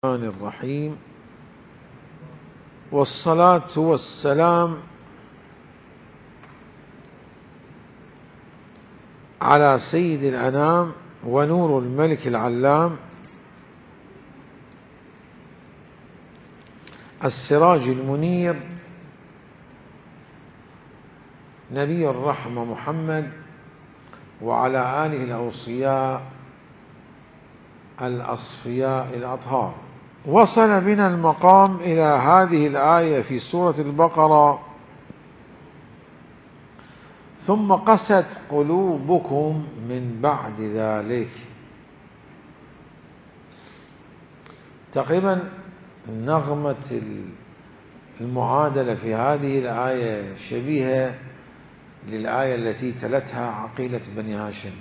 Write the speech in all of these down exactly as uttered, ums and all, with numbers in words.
الرحمن الرحيم، والصلاة والسلام على سيد الأنام ونور الملك العلام السراج المنير نبي الرحمة محمد وعلى آله الأوصياء الأصفياء الأطهار. وصل بنا المقام إلى هذه الآية في سورة البقرة: ثم قست قلوبكم من بعد ذلك. تقريبا نغمة المعادلة في هذه الآية شبيهة للآية التي تلتها عقيلة بني هاشم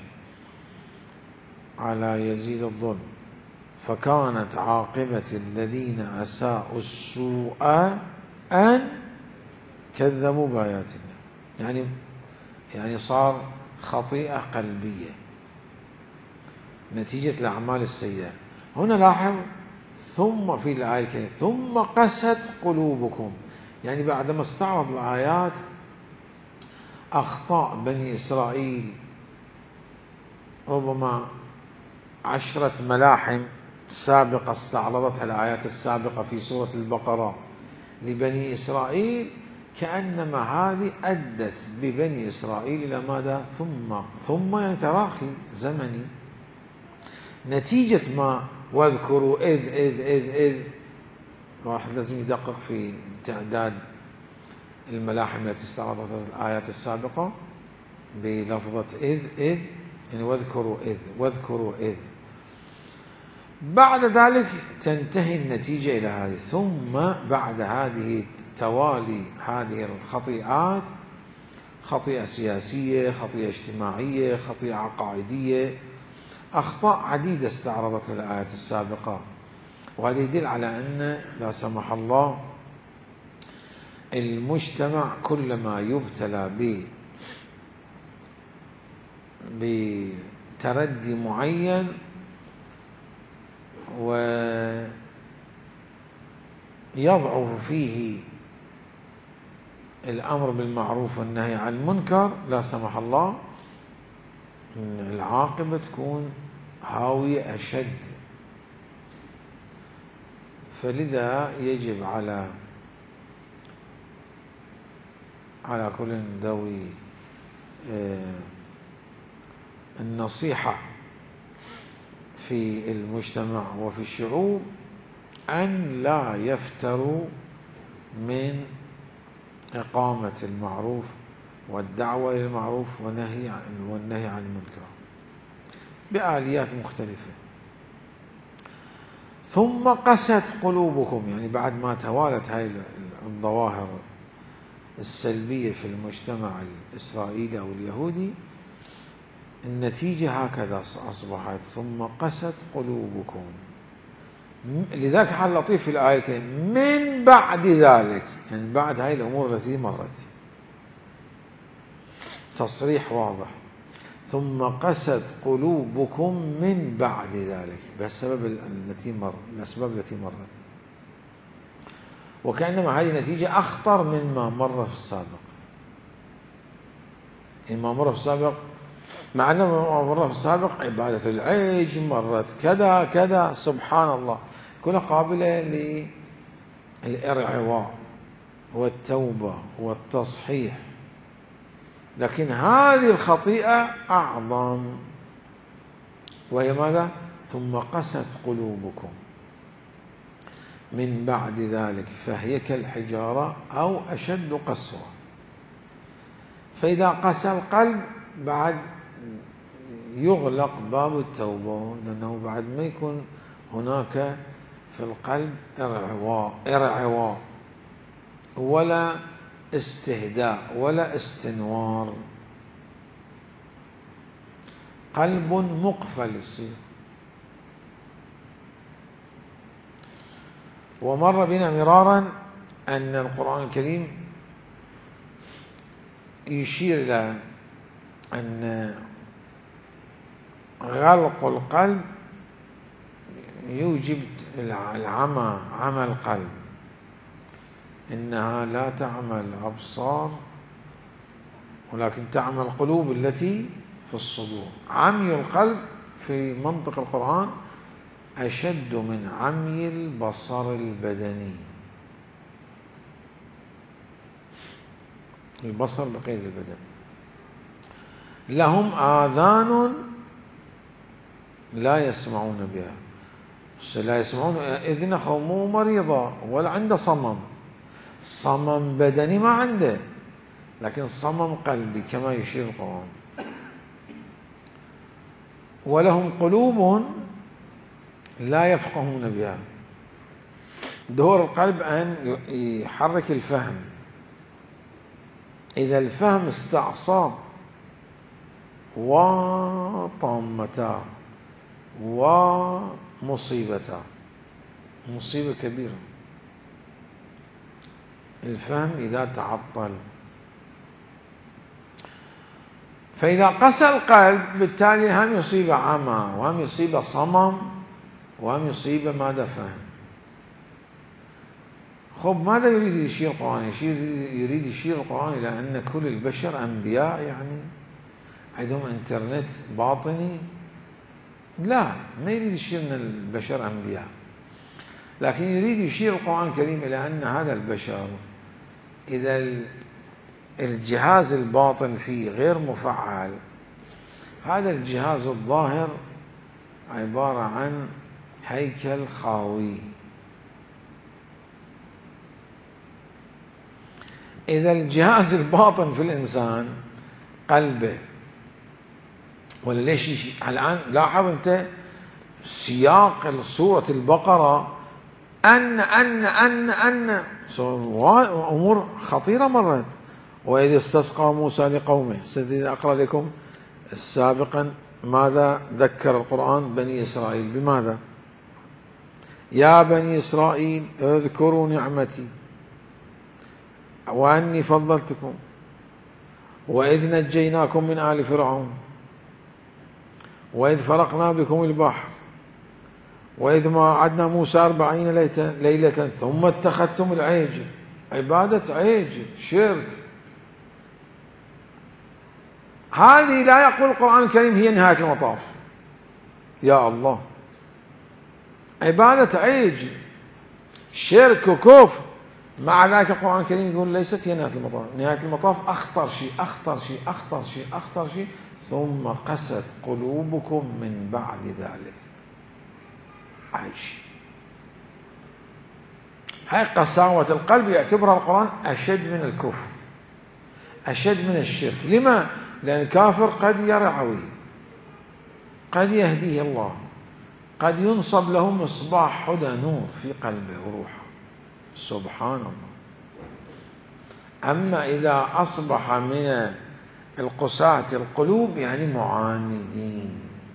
على يزيد الظلم: فكانت عاقبة الذين أساءوا السوء أن كذبوا بآياتنا. يعني يعني صار خطيئة قلبية نتيجة الأعمال السيئة. هنا لاحظ ثم في الآية الكريمة ثم قست قلوبكم، يعني بعدما استعرض الآيات أخطاء بني إسرائيل، ربما عشرة ملاحم سابقة استعرضتها الآيات السابقة في سورة البقرة لبني إسرائيل، كأنما هذه أدت ببني إسرائيل إلى ماذا؟ ثم ثم يعني تراخي زمني نتيجة ما واذكروا إذ إذ إذ إذ واحد لازم يدقق في تعداد الملاحم التي استعرضتها الآيات السابقة بلفظة إذ إذ يعني واذكروا إذ واذكروا إذ. بعد ذلك تنتهي النتيجة إلى هذه. ثم بعد هذه توالي هذه الخطيئات، خطيئة سياسية، خطيئة اجتماعية، خطيئة عقائدية، أخطاء عديدة استعرضتها الآيات السابقة، وهذا يدل على أن لا سمح الله المجتمع كلما يبتلى ب بتردي معين ويضعف فيه الأمر بالمعروف والنهي عن المنكر، لا سمح الله العاقبة تكون هاوية أشد. فلذا يجب على على كل ذوي النصيحة في المجتمع وفي الشعوب أن لا يفتروا من إقامة المعروف والدعوة إلى المعروف والنهي عن والنهي عن المنكر بآليات مختلفة. ثم قست قلوبكم، يعني بعد ما توالت هذه الظواهر السلبية في المجتمع الإسرائيلي أو اليهودي، النتيجة هكذا أصبحت: ثم قست قلوبكم. لذلك حال لطيف في الآية الكريمة من بعد ذلك، يعني بعد هاي الأمور التي مرت، تصريح واضح: ثم قست قلوبكم من بعد ذلك، بسبب التي مر الأسباب التي مرت، وكأنما هذه نتيجة أخطر مما مر في السابق. يعني ما مر في السابق، مع أنه ما مر في السابق عبادة العيش مرت كذا كذا، سبحان الله، كلها قابلة للإرعواء والتوبة والتصحيح. لكن هذه الخطيئة أعظم، وهي ماذا؟ ثم قست قلوبكم من بعد ذلك فهي كالحجارة أو أشد قسوة. فإذا قسى القلب بعد يغلق باب التوبة، لأنه بعد ما يكون هناك في القلب إرعواء إرعواء ولا استهداء ولا استنوار، قلب مقفل يصير. ومر بنا مرارا أن القرآن الكريم يشير إلى أن غلق القلب يوجب العمى، عمى القلب. إنها لا تعمى الأبصار ولكن تعمى القلوب التي في الصدور. عمي القلب في منطق القرآن أشد من عمي البصر البدني. البصر بقيد البدن. لهم آذان لا يسمعون بها، لا يسمعون إذن مو مريضة ولا عنده صمم، صمم بدني ما عنده، لكن صمم قلبي كما يشير القرآن. ولهم قلوب لا يفقهون بها. دور القلب أن يحرك الفهم. إذا الفهم استعصى وطامتا ومصيبتا، مصيبة كبيرة الفهم إذا تعطل. فإذا قسى القلب بالتالي هم يصيب عمى وهم يصيب صمم وهم يصيب ماذا فهم. خب ماذا يريد يشير القرآن؟ يشير يريد يشير القرآن إلى أن كل البشر أنبياء، يعني عندهم انترنت باطني؟ لا، ما يريد يشير أن البشر أنبياء، لكن يريد يشير القرآن الكريم إلى أن هذا البشر إذا الجهاز الباطن فيه غير مفعل، هذا الجهاز الظاهر عبارة عن هيكل خاوي. إذا الجهاز الباطن في الإنسان قلبه، ولا ليش الآن لاحظ أنت سياق سورة البقرة أن أن أن أن أمور خطيرة مرت. وإذ استسقى موسى لقومه، سيدي أقرأ لكم سابقا ماذا ذكر القرآن بني إسرائيل، بماذا؟ يا بني إسرائيل اذكروا نعمتي وأني فضلتكم وإذ نجيناكم من آل فرعون وإذ فرقنا بكم البحر وإذ ما وعدنا موسى أربعين ليلة ثم اتخذتم العجل. عبادة عجل، شرك. هذه لا يقول القرآن الكريم هي نهاية المطاف، يا الله. عبادة عجل، شرك وكفر، مع ذلك القرآن الكريم يقول ليست هي نهاية المطاف. نهاية المطاف أخطر شيء أخطر شيء أخطر شيء أخطر شيء ثم قست قلوبكم من بعد ذلك. عايش. هاي قساوة القلب يعتبرها القرآن أشد من الكفر، أشد من الشرك. لما؟ لأن الكافر قد يرعوي، قد يهديه الله، قد ينصب له مصباح هدى نور في قلبه وروحه، سبحان الله. أما إذا أصبح من القساة القلوب يعني معاندين،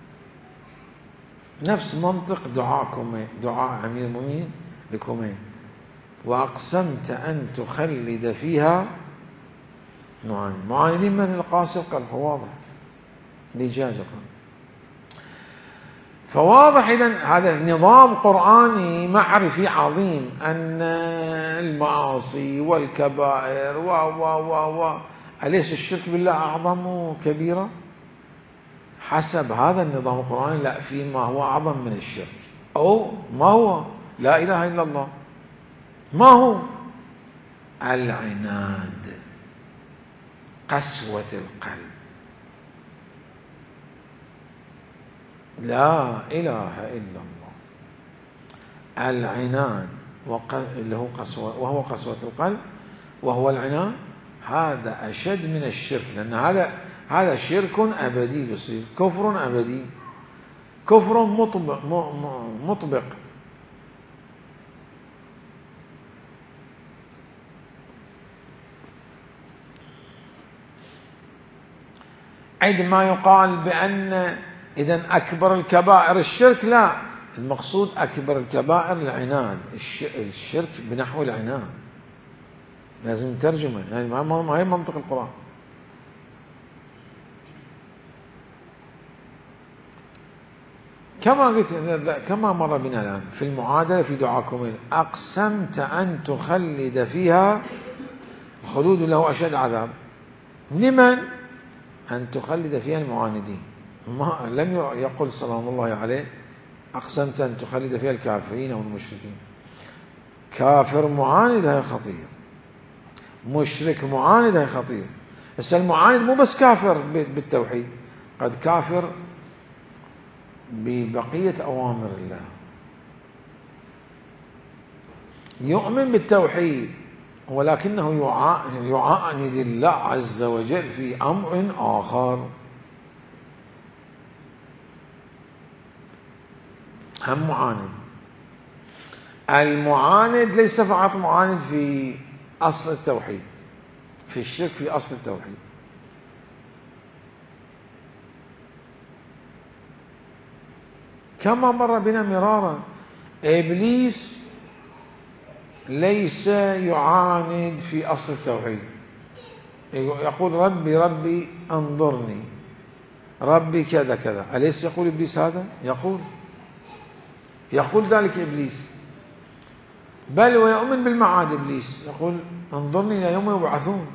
نفس منطق دعاكم دعاء أمير المؤمنين لكمين، وأقسمت أن تخلد فيها معاندين. معاندين من القاسي القلب، واضح، لجاج القلب. فواضح إذن هذا نظام قرآني معرفي عظيم أن المعاصي والكبائر و و و و أليس الشرك بالله أعظم كبيرة؟ حسب هذا النظام القرآني لا، فيما هو أعظم من الشرك. أو ما هو؟ لا إله إلا الله. ما هو؟ العناد، قسوة القلب. لا إله إلا الله. العناد اللي هو قسوة، وهو قسوة القلب وهو العناد، هذا أشد من الشرك، لأن هذا هذا شرك أبدي، بصير كفر أبدي، كفر مطبق مطبق. عندما يقال بأن إذن أكبر الكبائر الشرك، لا، المقصود أكبر الكبائر العناد، الشرك بنحو العناد. لازم ترجمة، يعني ما هي منطق القرآن. كما قلت كما مر بنا الآن في المعادلة في دعاكم، أقسمت أن تخلد فيها، خلود له أشد عذاب. لمن؟ أن تخلد فيها المعاندين. ما لم يقل سلام الله عليه أقسمت أن تخلد فيها الكافرين والمشركين. كافر معاند هي خطير، مشرك معاند هي خطير. بس المعاند مو بس كافر بالتوحيد، قد كافر ببقية أوامر الله، يؤمن بالتوحيد ولكنه يعاند الله عز وجل في أمر آخر. هم معاند. المعاند ليس فقط معاند في أصل التوحيد، في الشرك في أصل التوحيد. كما مر بنا مرارا، إبليس ليس يعاند في أصل التوحيد، يقول ربي ربي انظرني، ربي كذا كذا. أليس يقول إبليس هذا؟ يقول يقول ذلك إبليس، بل ويؤمن بالمعاد. إبليس يقول انظرني إلى يوم يبعثون.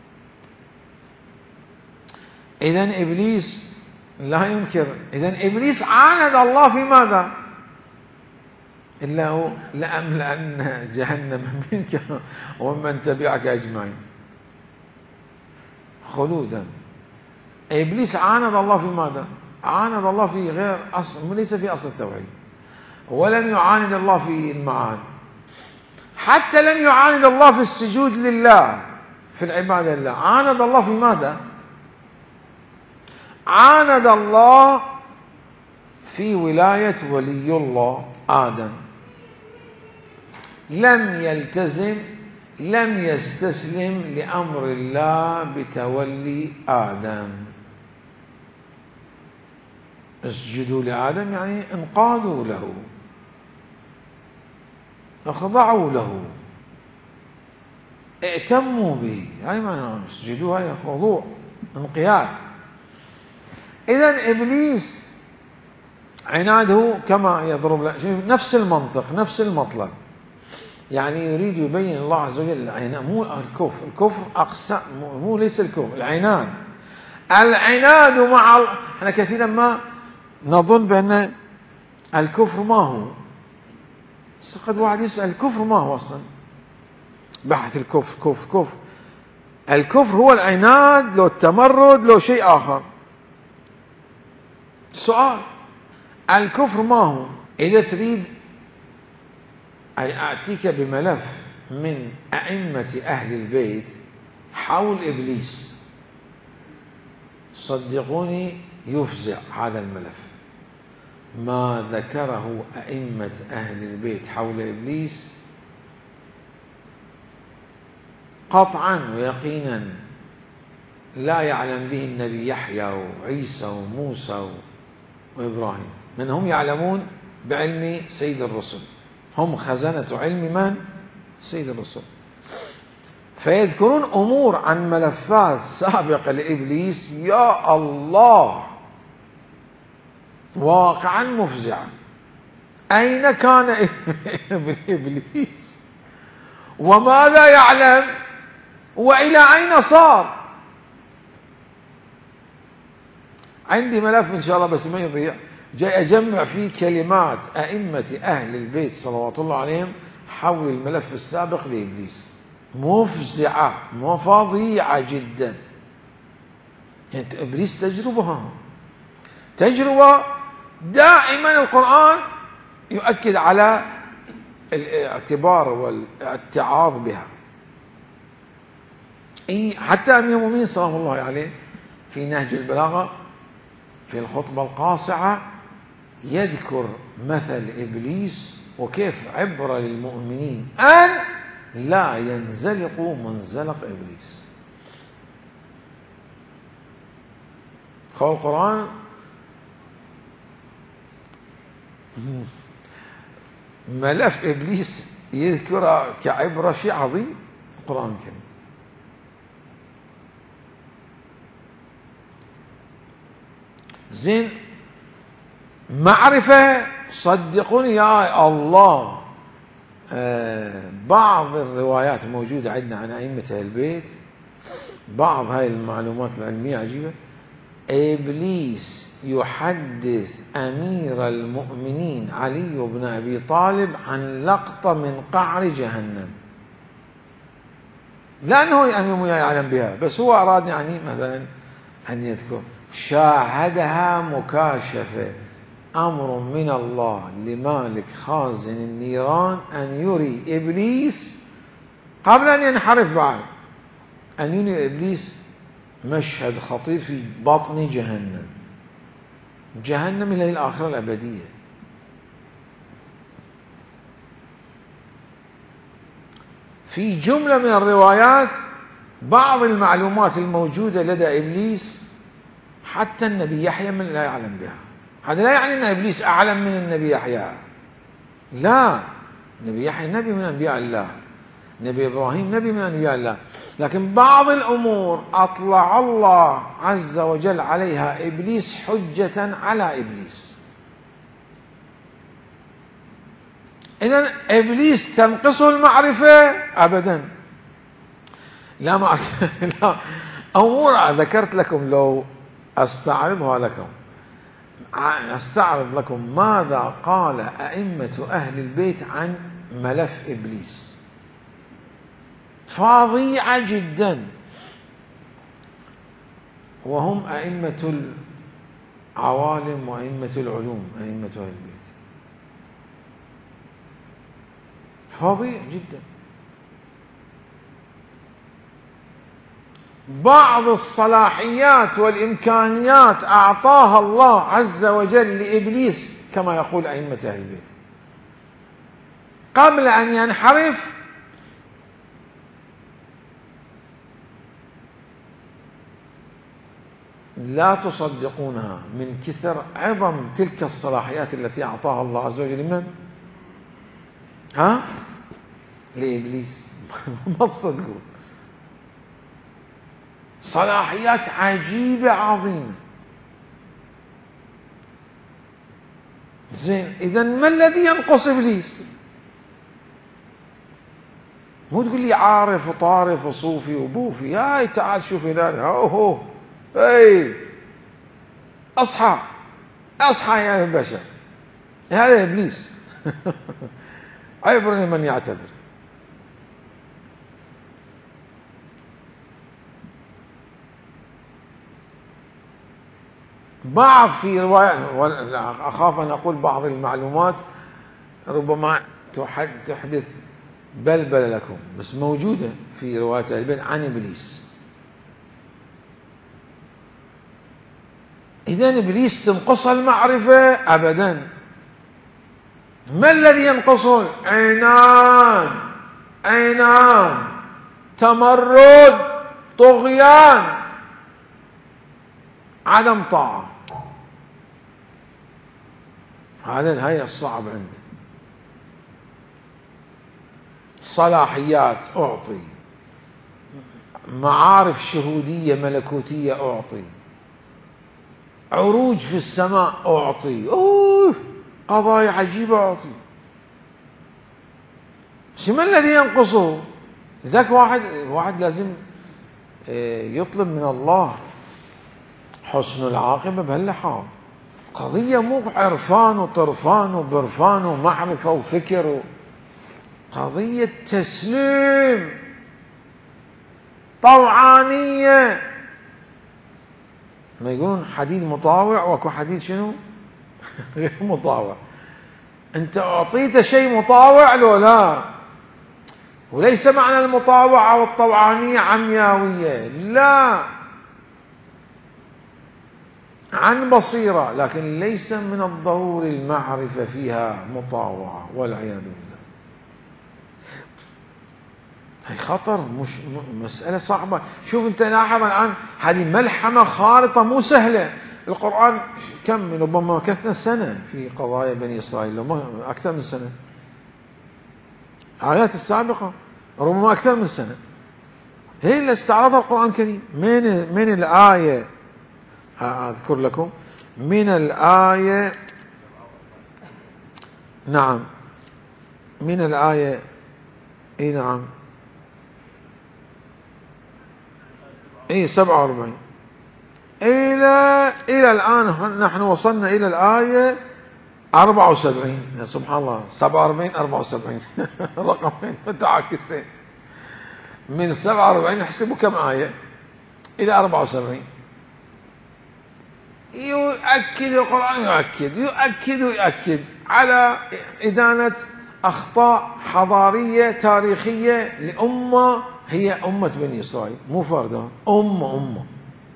إذن إبليس لا ينكر. إذن إبليس عاند الله في ماذا؟ إلا هو لأملأن جهنم منك ومن تبعك أجمعين، خلودا. إبليس عاند الله في ماذا؟ عاند الله في غير أصل، ليس في أصل التوحيد، ولم يعاند الله في المعاد. حتى لم يعاند الله في السجود لله في العبادة لله. عاند الله في ماذا؟ عاند الله في ولاية ولي الله آدم. لم يلتزم، لم يستسلم لأمر الله بتولي آدم. اسجدوا لآدم يعني انقادوا له، اخضعوا له، ائتموا به. هاي معنى اسجدوا، هاي خضوع، انقياد. إذن إبليس عناده كما يضرب نفس المنطق، نفس المطلب. يعني يريد يبين الله عز وجل العناد، مو الكفر. الكفر أقسى، مو ليس الكفر، العناد. العناد مع ال... احنا كثيرا ما نظن بأن الكفر ما هو، بس قد واحد يسأل الكفر ما هو أصلا، بحث الكفر كفر كفر. الكفر هو العناد، لو التمرد، لو شيء آخر. السؤال الكفر ما هو؟ إذا تريد أي أعطيك بملف من أئمة أهل البيت حول إبليس، صدقوني يفزع هذا الملف. ما ذكره أئمة أهل البيت حول إبليس قطعا ويقينا لا يعلم به النبي يحيى وعيسى وموسى وإبراهيم. من هم يعلمون بعلم سيد الرسل، هم خزنة علم من؟ سيد الرسل. فيذكرون أمور عن ملفات سابقة لإبليس، يا الله، واقعا مفزعا. أين كان إبليس؟ وماذا يعلم؟ وإلى أين صار؟ عندي ملف إن شاء الله بس ما يضيع، جاي أجمع فيه كلمات أئمة أهل البيت صلوات الله عليهم حول الملف السابق لإبليس. مفزعة، مفضيعة جدا. يعني إبليس تجربة، تجربة دائما القرآن يؤكد على الاعتبار والاتعاظ بها. حتى أمير المؤمنين صلى الله عليه في نهج البلاغة في الخطبة القاصعة يذكر مثل إبليس وكيف عبرة للمؤمنين أن لا ينزلقوا منزلق إبليس. قال القرآن ملف إبليس يذكر كعبرة، شيء عظيم القرآن الكريم. زين، معرفة. صدقوني يا الله، آه بعض الروايات موجودة عندنا عن أئمة أهل البيت، بعض هاي المعلومات العلمية عجيبة. إبليس يحدث أمير المؤمنين علي بن أبي طالب عن لقطة من قعر جهنم، لأنه يعني يعلم بها، بس هو أراد يعني مثلا أن يذكر شاهدها مكاشفة، أمر من الله لمالك خازن النيران أن يري إبليس قبل أن ينحرف بعد، أن يري إبليس مشهد خطير في بطن جهنم. جهنم إلى الآخرة الأبدية. في جملة من الروايات بعض المعلومات الموجودة لدى إبليس حتى النبي يحيى من لا يعلم بها. هذا لا يعني أن إبليس أعلم من النبي يحيى، لا، النبي يحيى نبي من أنبياء الله، نبي إبراهيم نبي من أنبياء الله، لكن بعض الأمور أطلع الله عز وجل عليها إبليس حجة على إبليس. إذن إبليس تنقصه المعرفة أبدا، لا معرفة لا. أمور ذكرت لكم لو أستعرضها لكم، أستعرض لكم ماذا قال أئمة أهل البيت عن ملف إبليس، فظيعة جدا، وهم أئمة العوالم وأئمة العلوم، أئمة أهل البيت، فظيع جدا. بعض الصلاحيات والإمكانيات أعطاها الله عز وجل لإبليس كما يقول أئمة أهل البيت قبل أن ينحرف، لا تصدقونها من كثر عظم تلك الصلاحيات التي أعطاها الله عز وجل. لمن؟ ها؟ لإبليس. ما تصدقون، صلاحيات عجيبة عظيمة. زين، إذن ما الذي ينقص إبليس؟ مو تقول لي عارف وطارف وصوفي وبوفي، هاي تعال شوف هنا، اوه اي اصحى اصحى يا البشر، هذا إبليس. عبر لمن يعتبر. بعض في رواية، أخاف أن أقول بعض المعلومات ربما تحدث بلبل لكم، بس موجودة في رواية أهل البيت عن إبليس. إذن إبليس تنقص المعرفة أبدا. ما الذي ينقصه؟ عناد، عناد، تمرد، طغيان، عدم طاعة. هذا هي الصعب عنده. صلاحيات أعطي، معارف شهودية ملكوتية أعطي، عروج في السماء أعطي، أوه قضايا عجيبة أعطي. ما الذي ينقصه؟ ذاك واحد واحد لازم يطلب من الله حسن العاقبة بهاللحاظ. قضية مو عرفان وطرفان وبرفان ومعرفة وفكر و... قضية تسليم، طوعانية. ما يقولون حديد مطاوع وكو حديد شنو؟ غير مطاوع. انت اعطيت شيء مطاوع لو لا، وليس معنى المطاوعة والطوعانية عمياوية، لا، عن بصيرة، لكن ليس من الضروري المعرفة فيها مطاوعة والعياذ بالله. هي خطر، مش مسألة صعبة. شوف انت لاحظ الآن هذه ملحمة خارطة مو سهلة. القرآن كم من ربما كثنا سنة في قضايا بني إسرائيل، أكثر من سنة. الآيات السابقة ربما أكثر من سنة هي اللي استعرضها القرآن الكريم. من من الآية أذكر لكم، من الآية نعم من الآية. اي نعم اي سبعة وأربعين إلى إلى الآن نحن وصلنا إلى الآية أربعة وسبعين. يا سبحان الله، سبعة وأربعين أربعة وسبعين رقمين متعاكسين. من سبعة وأربعين احسبوا كم آية إلى أربعة وسبعين. يؤكد القرآن، يؤكد يؤكد يؤكد على إدانة أخطاء حضارية تاريخية لأمة هي أمة بني إسرائيل، مو فردة، أمة أمة.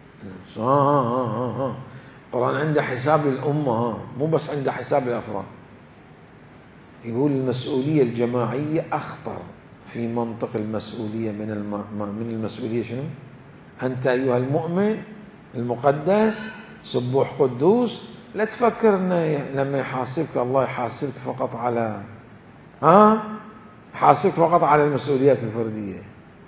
القرآن عنده حساب للأمة، مو بس عنده حساب للأفراد. يقول المسؤولية الجماعية أخطر في منطق المسؤولية من الم... من المسؤولية شنو؟ أنت أيها المؤمن المقدس سبوح قدوس، لا تفكر أنه لما يحاسبك الله يحاسبك فقط على ها يحاسبك فقط على المسؤوليات الفردية.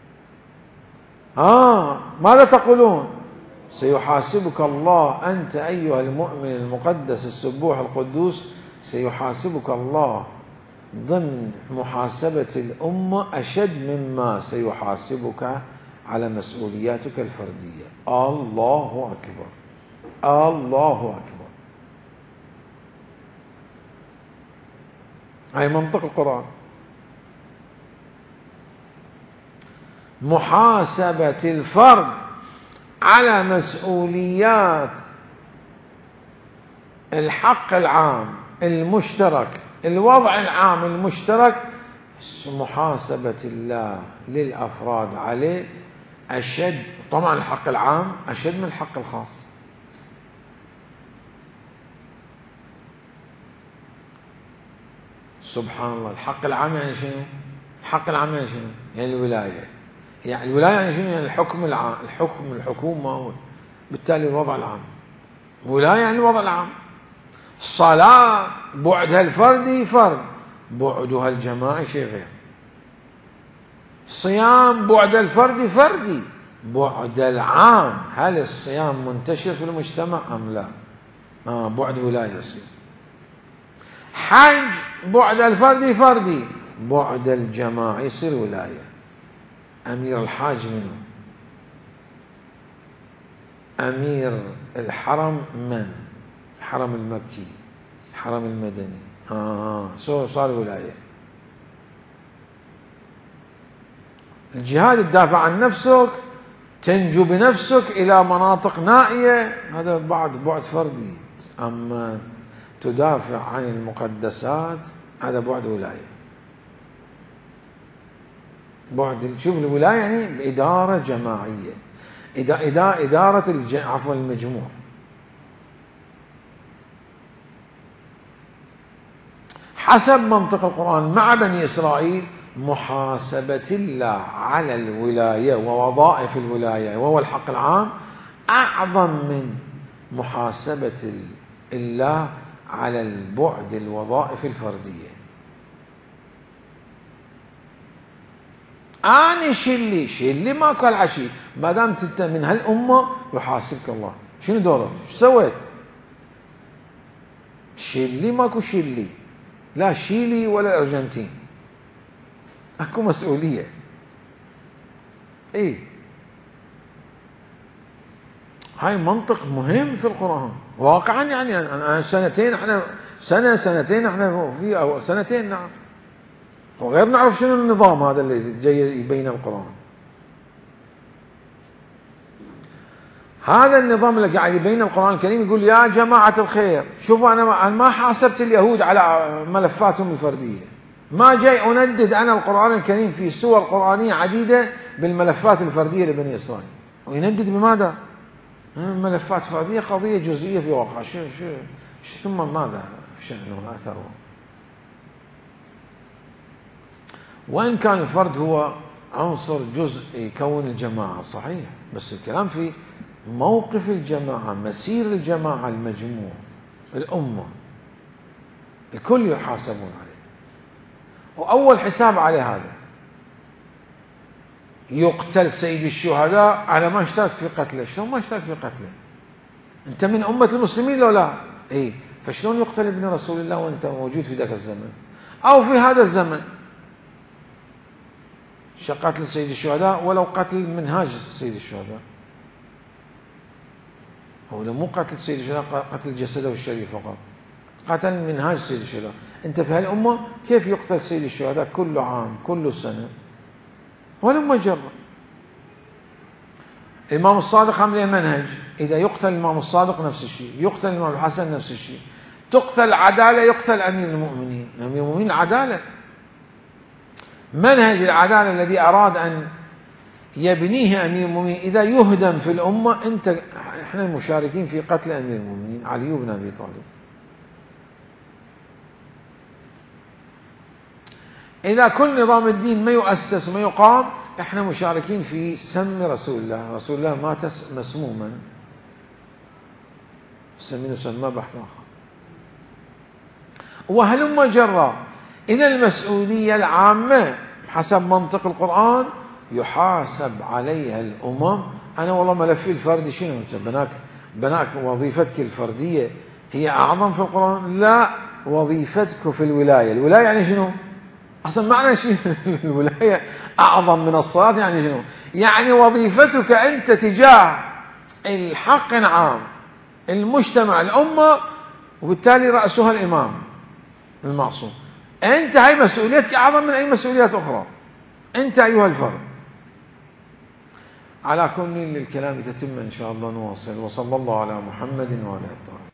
آه ماذا تقولون؟ سيحاسبك الله أنت أيها المؤمن المقدس السبوح القدوس، سيحاسبك الله ضمن محاسبة الأمة أشد مما سيحاسبك على مسؤولياتك الفردية. الله أكبر، الله أكبر. هاي منطق القرآن. محاسبة الفرد على مسؤوليات الحق العام المشترك، الوضع العام المشترك، محاسبة الله للأفراد عليه أشد. طبعا الحق العام أشد من الحق الخاص. سبحان الله. الحق العام يعني شنو؟ الحق العام يعني شنو؟ يعني الولاية. يعني الولاية يعني شنو؟ يعني الحكم العام، الحكم الحكومة، بالتالي الوضع العام. ولاية يعني الوضع العام. الصلاة بعدها الفردي فرد، بعدها الجماعي شيء غير. الصيام بعد الفردي فردي، بعد العام. هل الصيام منتشر في المجتمع أم لا؟ آه بعد ولاية يصير. حج بعد الفردي فردي، بعد الجماعي يصير ولاية. أمير الحاج منه؟ أمير الحرم من؟ الحرم المكي، الحرم المدني. آه صار ولاية. الجهاد تدافع عن نفسك، تنجو بنفسك إلى مناطق نائية، هذا بعد بعد فردي. أما تدافع عن المقدسات هذا بعد ولاية. بعد شوف الولاية يعني بإدارة جماعية، إدارة الج... عفوا المجموع. حسب منطق القرآن مع بني إسرائيل محاسبة الله على الولاية ووظائف الولاية وهو الحق العام أعظم من محاسبة الله على البعد الوظائف الفردية. أنا شلي شلي ماكو العشي، ما دام انت من هالأمة يحاسبك الله. شنو دورك؟ شو سويت؟ شلي ماكو شلي، لا شيلي ولا الأرجنتين، اكو مسؤولية. ايه هاي منطق مهم في القرآن واقعا. يعني أنا سنتين احنا سنة سنتين احنا في أو سنتين نعم، وغير نعرف شنو النظام هذا اللي جاي يبين القرآن. هذا النظام اللي قاعد يبين القرآن الكريم يقول يا جماعة الخير شوفوا أنا ما حاسبت اليهود على ملفاتهم الفردية، ما جاي أندد أنا القرآن الكريم في سور قرآنية عديدة بالملفات الفردية لبني إسرائيل. ويندد بماذا؟ ملفات فردية قضية جزئية في واقع شو شو شو ثم ماذا شأنه أثره؟ وإن كان الفرد هو عنصر جزء يكون الجماعة صحيح، بس الكلام في موقف الجماعة، مسير الجماعة، المجموع، الأمة، الكل يحاسبون عليه. وأول حساب عليه هذا يقتل سيد الشهداء على ما اشتركت في قتله. شلون ما اشتركت في قتله؟ أنت من أمة المسلمين لو لا؟ إيه فشلون يقتل ابن رسول الله وأنت موجود في ذاك الزمن أو في هذا الزمن؟ قتل سيد الشهداء ولو قتل منهاج سيد الشهداء، هو مو قتل سيد الشهداء قتل جسده الشريف فقط، قتل منهاج سيد الشهداء. أنت في هالأمة كيف يقتل سيد الشهداء كل عام كل سنة؟ ولما جرب الإمام الصادق عمله منهج، إذا يقتل الإمام الصادق نفس الشيء، يقتل الإمام الحسن نفس الشيء، تقتل عدالة يقتل أمير المؤمنين. أمير المؤمنين عدالة، منهج العدالة الذي أراد أن يبنيه أمير المؤمنين إذا يهدم في الأمة، أنت إحنا المشاركين في قتل أمير المؤمنين علي بن أبي طالب. إذا كل نظام الدين ما يؤسس ما يقام، إحنا مشاركين في سم رسول الله. رسول الله مات مسموما، سمينه سماه بحث آخر. وهلم جرا، إذا المسؤولية العامة حسب منطق القرآن يحاسب عليها الأمم. أنا والله ملفي الفردي شنو؟ بناك بناك وظيفتك الفردية هي أعظم في القرآن؟ لا، وظيفتك في الولاية. الولاية يعني شنو؟ أصلا معنى شيء الولاية أعظم من الصلاة يعني شنو؟ يعني وظيفتك أنت تجاه الحق العام، المجتمع، الأمة، وبالتالي رأسها الإمام المعصوم. أنت هاي مسؤوليتك أعظم من أي مسؤوليات أخرى، أنت أيها الفرد. على كل الكلام تتم إن شاء الله نواصل. وصلى الله على محمد وعلى آله.